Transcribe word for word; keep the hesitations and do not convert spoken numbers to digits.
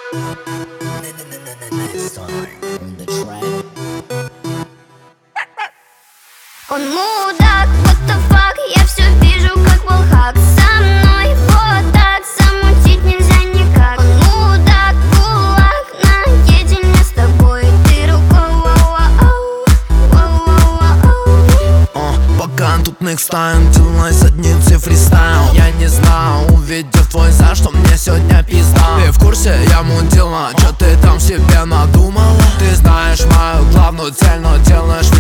Он мудак, what the fuck, я все вижу как волхак. Со мной вот так замутить нельзя никак. Он мудак, кулак, наедине с тобой. Ты рукой, воу-воу, воу-воу-воу. О, пока тут next time, делай задницы фристайл. Я не знаю, увидев твой за, что мне сегодня пизда. Ты в курсе, я мудила, чё ты там себе надумала? Ты знаешь мою главную цель, но делаешь